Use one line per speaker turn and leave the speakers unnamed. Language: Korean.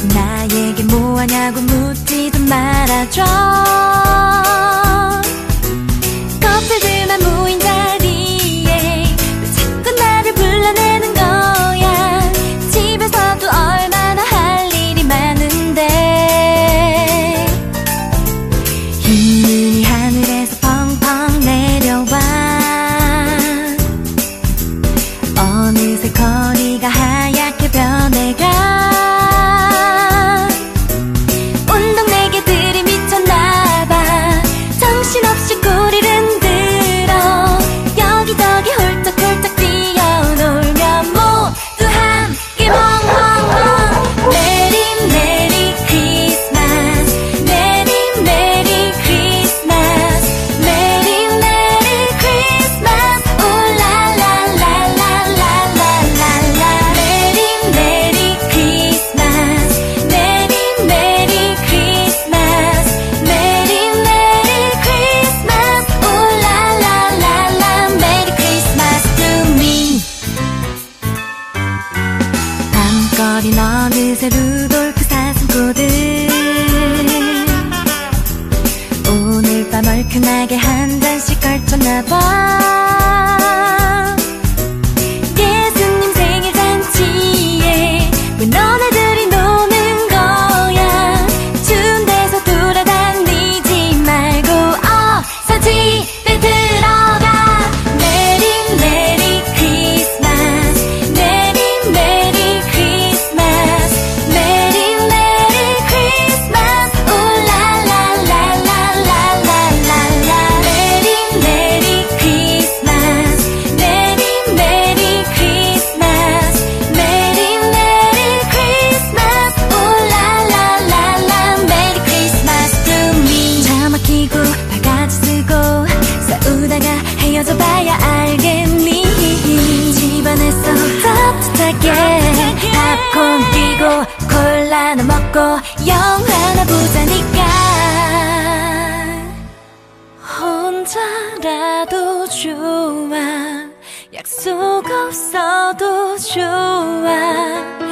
나에게 뭐하냐고 묻지도 말아줘. 커플들만 모인 자리에 왜 자꾸 나를 불러내는 거야. 집에서도 얼마나 할 일이 많은데. 흰 눈이 하늘에서 펑펑 내려와. 어느새 거리가 하얗게 변해가. 정신없이 꼬리를 흔들어 여기저기 홀짝홀짝 뛰어놀며 모두 함께 멍멍멍. 메리 메리 크리스마스, 메리 메리 크리스마스, 메리 메리 크리스마스. 울랄랄랄랄랄랄라. 메리 메리 크리스마스, 메리 메리 크리스마스, 메리 메리 울랄랄랄라. 메리 크리스마스 to me. 밤거린 어느새 루돌프 사슴코들. 오늘 밤 얼큰하게 한 잔씩 걸쳤나봐. 예수님 생일 잔치에 왜 너네들이 노는 거야. 추운 데서 돌아다니지 말고 어서 집에 들어가. 메리 메리 크리스마스, 메리 메리 크리스마스, 메리 메리 크리스마스. 울랄랄랄랄랄랄라. 메리 메리 크리스마스, 메리 메리 크리스마스, 메리 메리 크리스마스. 울랄랄랄라. 메리 크리스마스 to me. 차 막히고 바가지 쓰고 싸우다가 헤어져 봐야 알겠니. 집안에서 따뜻하게 팝콘 끼고 콜라나 먹고 영화나 보자니까. 혼자라도 좋아, 약속 없어도 좋아.